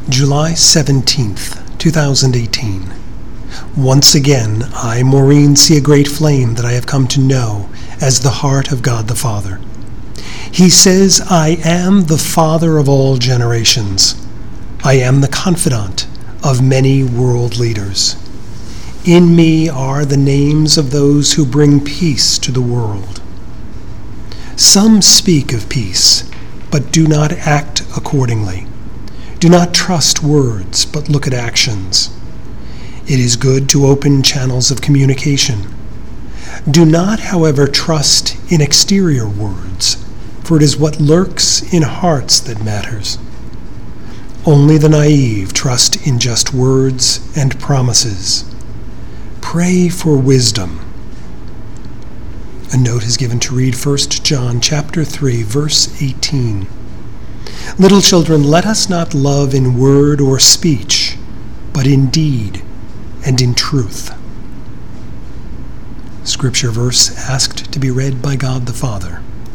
July 17th, 2018. Once again, I, Maureen, see a great flame that I have come to know as the heart of God the Father. He says, I am the Father of all generations. I am the confidant of many world leaders. In me are the names of those who bring peace to the world. Some speak of peace, but do not act accordingly. Do not trust words, but look at actions. It is good to open channels of communication. Do not, however, trust in exterior words, for it is what lurks in hearts that matters. Only the naive trust in just words and promises. Pray for wisdom. A note is given to read 1 John chapter 3, verse 18. Little children, let us not love in word or speech, but in deed and in truth. Scripture verse asked to be read by God the Father.